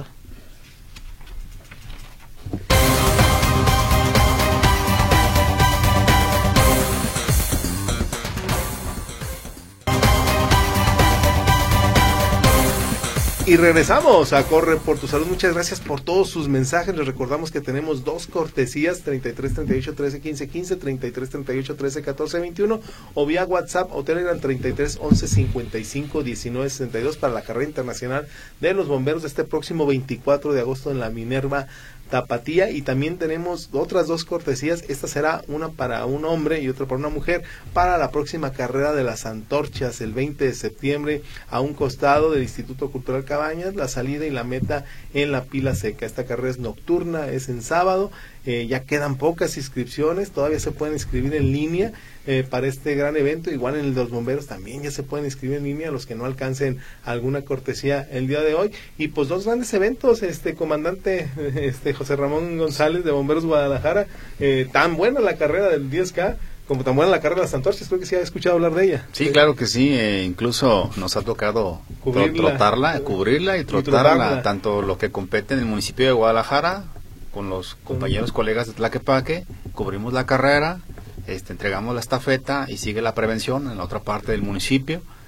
Y regresamos a Corre por tu Salud. Muchas gracias por todos sus mensajes. Les recordamos que tenemos 2 cortesías, 33 38 13 15 15, 33 38 13 14 21, o vía WhatsApp o Telegram 33 11 55 19 62 para la carrera internacional de los bomberos de este próximo 24 de agosto en la Minerva Tapatía. Y también tenemos otras 2 cortesías. Esta será una para un hombre y otra para una mujer para la próxima carrera de las antorchas el 20 de septiembre a un costado del Instituto Cultural Cabañas, la salida y la meta en la Pila Seca. Esta carrera es nocturna, es en sábado. Ya quedan pocas inscripciones, todavía se pueden inscribir en línea para este gran evento. Igual en el de los bomberos también ya se pueden inscribir en línea los que no alcancen alguna cortesía el día de hoy. Y pues 2 grandes eventos, comandante José Ramón González de Bomberos Guadalajara. Tan buena la carrera del 10K como tan buena la carrera de las antorchas, creo que sí ha escuchado hablar de ella. Sí, claro que sí, incluso nos ha tocado cubrirla y trotarla, tanto lo que compete en el municipio de Guadalajara, con los compañeros colegas de Tlaquepaque, cubrimos la carrera, entregamos la estafeta y sigue la prevención en la otra parte del municipio.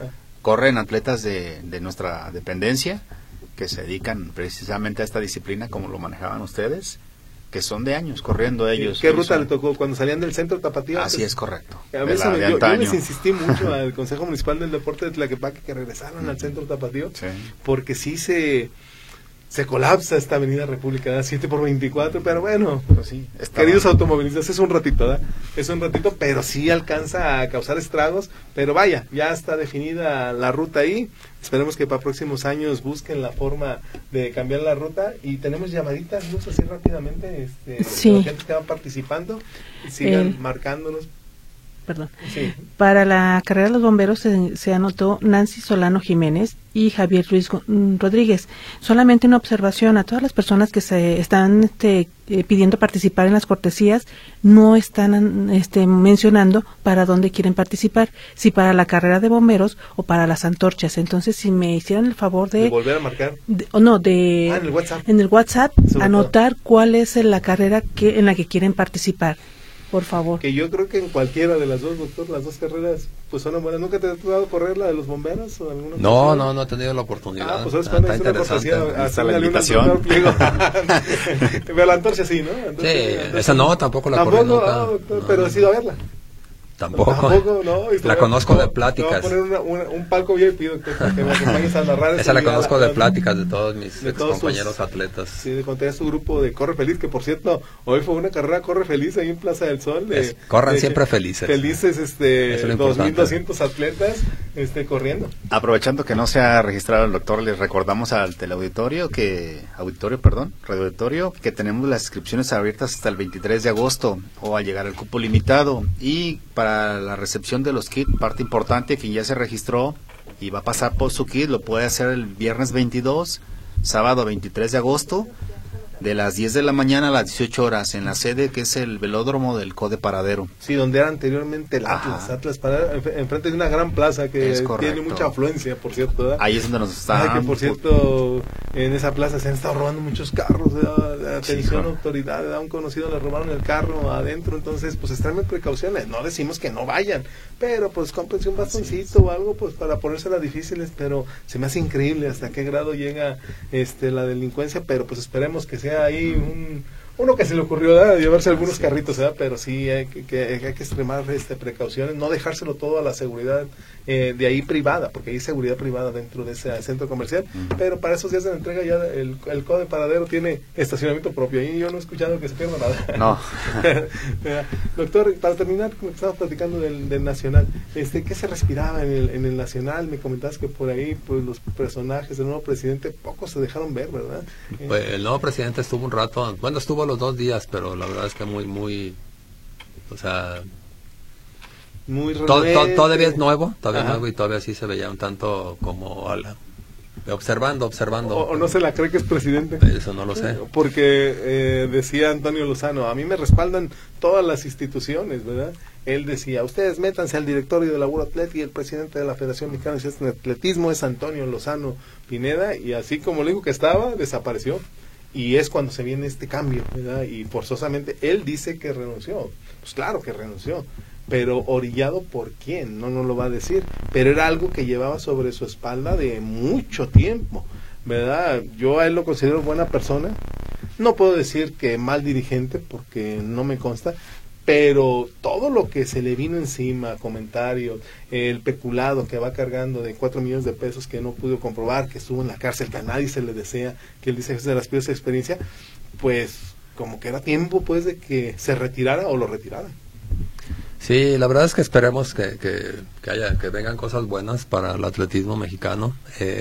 corren atletas de nuestra dependencia que se dedican precisamente a esta disciplina como lo manejaban ustedes, que son de años corriendo ellos. ¿Qué ruta le tocó? ¿Cuando salían del centro Tapatío? Así es, correcto. A veces yo les insistí mucho al Consejo Municipal del Deporte de Tlaquepaque que regresaran al centro Tapatío, sí, porque sí se colapsa esta avenida República, 7x24, pero bueno, sí, queridos automovilistas, es un ratito, ¿verdad? Es un ratito, pero sí alcanza a causar estragos, pero vaya, ya está definida la ruta ahí, esperemos que para próximos años busquen la forma de cambiar la ruta, y tenemos llamaditas, Luz, así rápidamente, sí, la gente que va participando, sigan marcándonos. Perdón. Sí. Para la carrera de los bomberos se anotó Nancy Solano Jiménez y Javier Ruiz Rodríguez. Solamente una observación a todas las personas que se están pidiendo participar en las cortesías, no están mencionando para dónde quieren participar, si para la carrera de bomberos o para las antorchas. Entonces, si me hicieran el favor de volver a marcar. En el WhatsApp anotar cuál es la carrera en la que quieren participar. Por favor. Que yo creo que en cualquiera de las dos, doctor, las dos carreras, pues son buenas. ¿Nunca te ha tocado correr la de los bomberos o alguna? No he tenido la oportunidad. Pues es cuando es una cortesía, hasta la invitación. Pero la antorcha sí, ¿no? Sí, esa no, tampoco la corrí nunca. Doctor, pero he ido a verla. Tampoco no, la conozco de pláticas. Te voy a poner un palco VIP, doctor, para que me acompañes a narrar. Esa la conozco de pláticas de todos mis compañeros atletas. Sí, de cuando tenías tu grupo de Corre Feliz, que por cierto, hoy fue una carrera Corre Feliz ahí en Plaza del Sol. Corran siempre felices. Felices, 2.200 atletas corriendo. Aprovechando que no se ha registrado el doctor, les recordamos al teleauditorio radioauditorio, que tenemos las inscripciones abiertas hasta el 23 de agosto o al llegar al cupo limitado, y para la recepción de los kits, parte importante, quien ya se registró y va a pasar por su kit, lo puede hacer el viernes 22, sábado 23 de agosto, de las 10 de la mañana a las 18 horas, en la sede que es el velódromo del Code Paradero. Sí, donde era anteriormente el Atlas Paradero, enfrente de una gran plaza que tiene mucha afluencia, por cierto, ¿verdad? Ahí es donde nos está... que por cierto, en esa plaza se han estado robando muchos carros, atención, autoridad, a un conocido le robaron el carro adentro, entonces pues extremen precauciones, no decimos que no vayan, pero pues cómprense un bastoncito o algo pues para ponérselas difíciles, pero se me hace increíble hasta qué grado llega la delincuencia, pero pues esperemos que sea ahí uno que se le ocurrió, ¿verdad?, llevarse algunos carritos, ¿verdad?, pero sí hay que extremar precauciones, no dejárselo todo a la seguridad de ahí privada, porque hay seguridad privada dentro de ese centro comercial, pero para esos días de la entrega ya el Code Paradero tiene estacionamiento propio, y yo no he escuchado que se pierda nada. No. Doctor, para terminar, como estamos platicando del Nacional, ¿qué se respiraba en el Nacional? Me comentabas que por ahí pues los personajes del nuevo presidente pocos se dejaron ver, ¿verdad? Pues el nuevo presidente estuvo un rato, estuvo los 2 días, pero la verdad es que muy, o sea... Muy todavía es nuevo, y todavía sí se veía un tanto como observando. O no se la cree que es presidente. Eso no lo sé. Porque decía Antonio Lozano, a mí me respaldan todas las instituciones, ¿verdad? Él decía, ustedes métanse al directorio de la World Athletics, y el presidente de la Federación Mexicana de Atletismo es Antonio Lozano Pineda, y así como le dijo que estaba, desapareció. Y es cuando se viene este cambio, ¿verdad? Y forzosamente él dice que renunció. Pues claro que renunció. Pero orillado por quién, no nos lo va a decir. Pero era algo que llevaba sobre su espalda de mucho tiempo, ¿verdad? Yo a él lo considero buena persona. No puedo decir que mal dirigente, porque no me consta. Pero todo lo que se le vino encima, comentarios, el peculado que va cargando de 4 millones de pesos que no pudo comprobar, que estuvo en la cárcel, que a nadie se le desea, que él dice que es de las peores experiencias, pues como que era tiempo pues de que se retirara o lo retiraran. Sí, la verdad es que esperemos que vengan cosas buenas para el atletismo mexicano.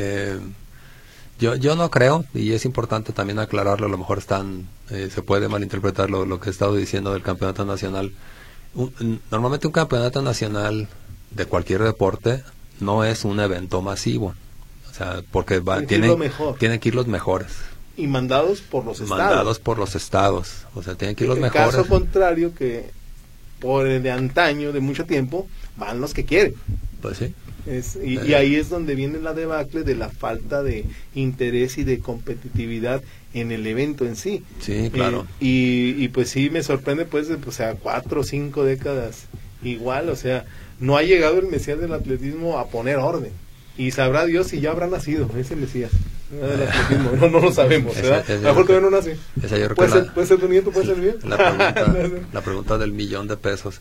Yo no creo, y es importante también aclararlo, a lo mejor se puede malinterpretar lo que he estado diciendo del campeonato nacional. Normalmente un campeonato nacional de cualquier deporte no es un evento masivo, o sea, porque tienen que ir los mejores. Y mandados por los estados. O sea, tienen que ir los mejores. En caso contrario, que por el de antaño, de mucho tiempo, van los que quieren. Pues sí. Y ahí es donde viene la debacle de la falta de interés y de competitividad en el evento en sí. Sí, claro. Y pues sí me sorprende, pues, o sea, 4 o 5 décadas igual, o sea, no ha llegado el Mesías del atletismo a poner orden. Y sabrá Dios si ya habrá nacido ese Mesías. No lo sabemos, ¿verdad? A lo mejor todavía no nace. Esa yo creo ¿Puede ser tu nieto, puede ser mío? La pregunta del $1,000,000.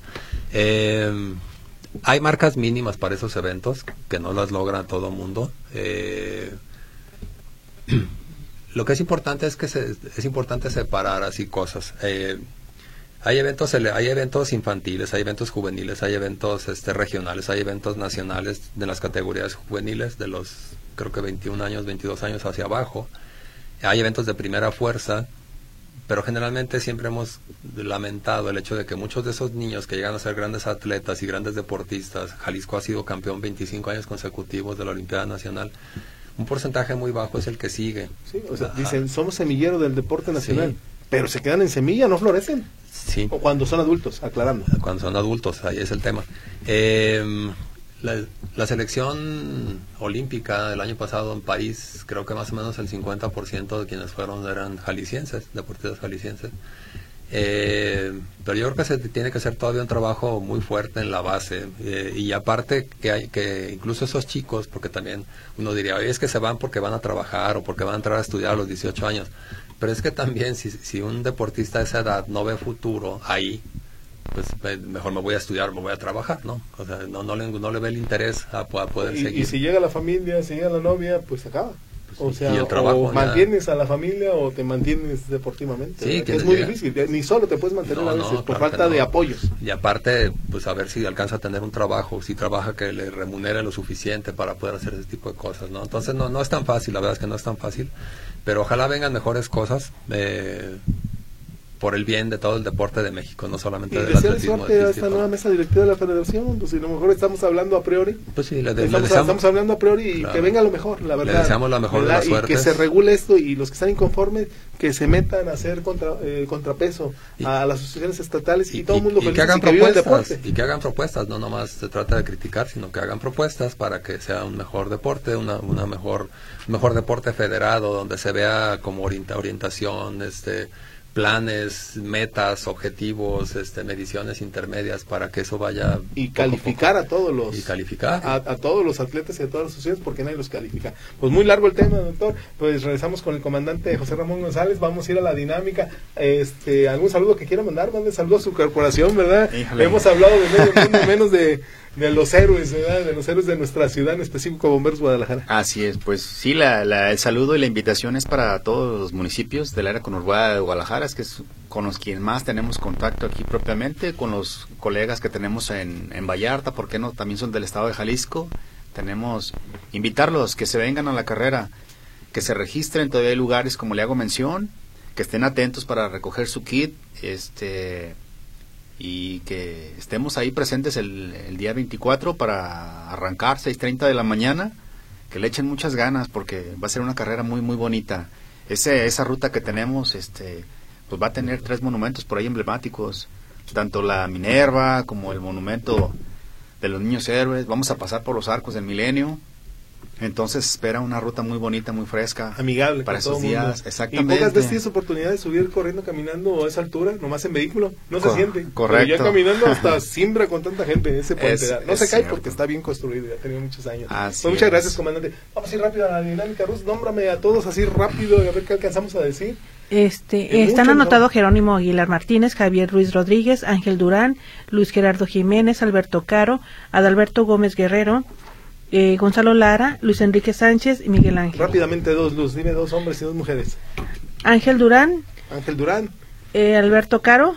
Hay marcas mínimas para esos eventos que no las logra todo el mundo. Lo que es importante es que es importante separar así cosas. Hay eventos infantiles, hay eventos juveniles, hay eventos regionales, hay eventos nacionales de las categorías juveniles de los, creo que 21 años, 22 años hacia abajo. Hay eventos de primera fuerza, pero generalmente siempre hemos lamentado el hecho de que muchos de esos niños que llegan a ser grandes atletas y grandes deportistas, Jalisco ha sido campeón 25 años consecutivos de la Olimpiada Nacional, un porcentaje muy bajo es el que sigue. Sí, o sea, dicen, somos semillero del deporte nacional, sí, pero se quedan en semilla, no florecen. Sí. O cuando son adultos, aclarando. Cuando son adultos, ahí es el tema. La selección olímpica del año pasado en París, creo que más o menos el 50% de quienes fueron eran jaliscienses, deportistas jaliscienses. Pero yo creo que se tiene que hacer todavía un trabajo muy fuerte en la base, y aparte que incluso esos chicos, porque también uno diría, oye, es que se van porque van a trabajar o porque van a entrar a estudiar a los 18 años, pero es que también si un deportista de esa edad no ve futuro ahí, pues mejor me voy a estudiar, me voy a trabajar, ¿no? O sea, no le ve el interés a poder seguir. Y si llega la familia, si llega la novia, pues se acaba. O sea, y el trabajo, o mantienes a la familia o te mantienes deportivamente. Sí, que es muy difícil, ni solo te puedes mantener a veces por falta de apoyos. Y aparte, pues a ver si alcanza a tener un trabajo, si trabaja que le remunere lo suficiente para poder hacer ese tipo de cosas, ¿no? Entonces no es tan fácil, la verdad es que no es tan fácil, pero ojalá vengan mejores cosas por el bien de todo el deporte de México, no solamente del atletismo. Suerte a esta nueva mesa directiva de la federación, pues si a lo mejor estamos hablando a priori. Pues sí, estamos hablando a priori y claro, que venga lo mejor, la verdad. Le deseamos la mejor de las suertes. Y que se regule esto y los que están inconformes, que se metan a hacer contrapeso a las asociaciones estatales y todo el mundo feliz, que hagan propuestas. Y que hagan propuestas, no nomás se trata de criticar, sino que hagan propuestas para que sea un mejor deporte, un mejor deporte federado, donde se vea como orientación, planes, metas, objetivos, mediciones intermedias para que eso vaya y calificar poco. A todos los y calificar a todos los atletas y a todas las sociedades, porque nadie los califica. Pues muy largo el tema, doctor. Pues regresamos con el comandante José Ramón González. Vamos a ir a la dinámica. Algún saludo que quiera mandar, mande saludo a su corporación, ¿verdad? Híjole. Hemos hablado de medio mundo, menos de los héroes, ¿verdad? De los héroes de nuestra ciudad, en específico Bomberos Guadalajara. Así es, pues sí, el saludo y la invitación es para todos los municipios del área conurbada de Guadalajara, es que es con los quienes más tenemos contacto aquí propiamente, con los colegas que tenemos en Vallarta, ¿por qué no? También son del estado de Jalisco. Invitarlos que se vengan a la carrera, que se registren, todavía hay lugares, como le hago mención, que estén atentos para recoger su kit, y que estemos ahí presentes el día 24 para arrancar 6:30 de la mañana, que le echen muchas ganas porque va a ser una carrera muy muy bonita. Esa ruta que tenemos pues va a tener 3 monumentos por ahí emblemáticos, tanto la Minerva como el monumento de los niños héroes. Vamos a pasar por los arcos del Milenio. Entonces espera una ruta muy bonita, muy fresca, amigable para esos días. Exactamente. Y pocas veces tienes oportunidad de subir corriendo, caminando a esa altura, nomás en vehículo, no se siente. Correcto. Pero ya caminando hasta siembra con tanta gente ese puente. No se cae cierto, porque está bien construido, ya ha tenido muchos años. Pues muchas gracias, comandante. Vamos a ir rápido a la dinámica, Rus. Nómbrame a todos así rápido y a ver qué alcanzamos a decir. Están anotados Jerónimo Aguilar Martínez, Javier Ruiz Rodríguez, Ángel Durán, Luis Gerardo Jiménez, Alberto Caro, Adalberto Gómez Guerrero, Gonzalo Lara, Luis Enrique Sánchez y Miguel Ángel. Rápidamente Luz, dime 2 hombres y 2 mujeres. Ángel Durán, Alberto Caro,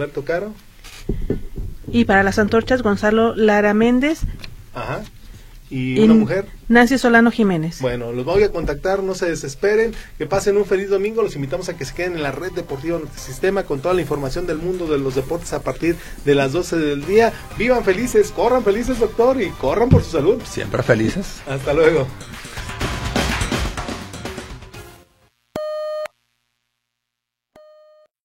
y para las antorchas Gonzalo Lara Méndez. Ajá. ¿Y una mujer? Nancy Solano Jiménez. Bueno, los voy a contactar, no se desesperen, que pasen un feliz domingo, los invitamos a que se queden en la red deportiva Sistema con toda la información del mundo de los deportes a partir de las 12 del día. Vivan felices, corran felices, doctor, y corran por su salud. Siempre felices. Hasta luego.